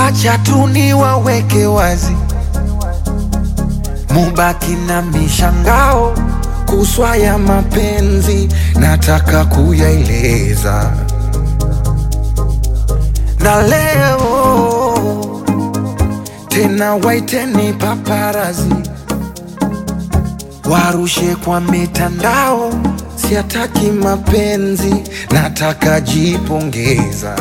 Wacha tu niwaweke wazi, mubaki na mishangao kuswa ya mapenzi, nataka kuyaeleza. Na leo tena waiteni paparazi, warushe kwa mitandao, siataki mapenzi, nataka jipongeza.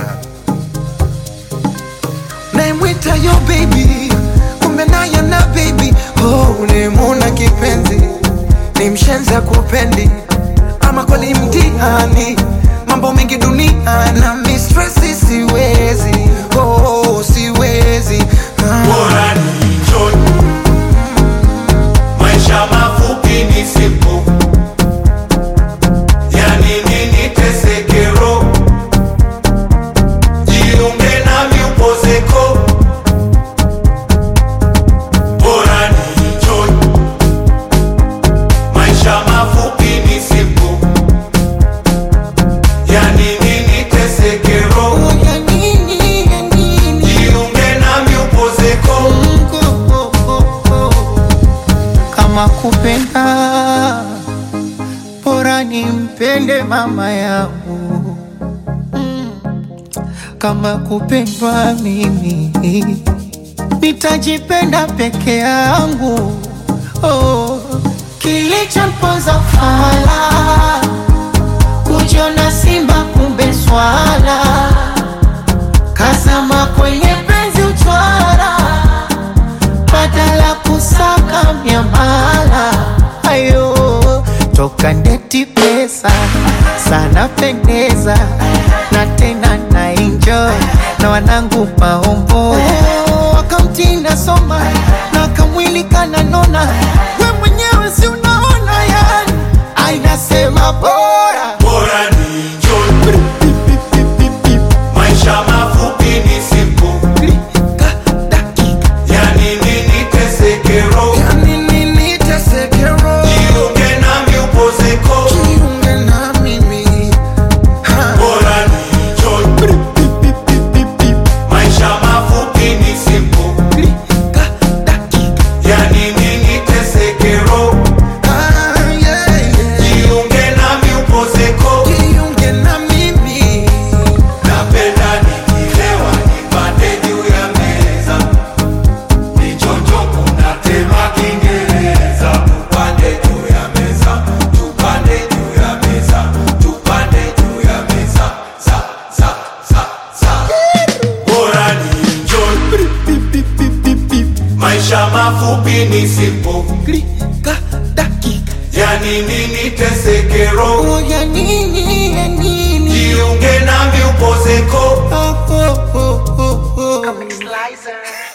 Naimwita yo baby, kumbe naye na baby. Oh, nimuna kipenzi, ni mshenza kupendi, ama kweli mtihani, mambo mengi dunia na mistressi, siwezi, oh, siwezi. Bora ni enjoy, maisha mafupi ni simple, yani nini tesekero, jiunge nami upozeko. Bora ni enjoy, maisha mafupi ni simple, yani nini tesekero, jiunge nami upozeko. Kama kupenda, bora nimpende mama yangu. Kama kupendwa mimi, nitajipenda peke yangu. Oh, kilichomponza fala, kujiona simba kumbe swala, kazama kwenye penzi uchwara, badala kusaka miamala. Ayo, toka ndeti pesa, sana pendeza, na tena na enjoy, na wanangu maombo. Wakamtinda soma, na kamwili kananona, we mwenyewe si unaona yani, ainasema bora. Bora ni enjoy, maisha mafupi ni simple, yani nini tesekero, jiunge nami upozeko. Bora ni enjoy, maisha mafupi ni simple, yani nini tesekero, jiunge nami upozeko. Napenda nikilewa nipande juu ya meza, nichonjo kuna tema Kiingereza. Tupande juu ya meza, tupande juu ya meza, tupande juu ya meza, za. Bora ni enjoy, maisha mafupi ni simple, yani nini tesekero, jiunge nami upozeko. Slicer.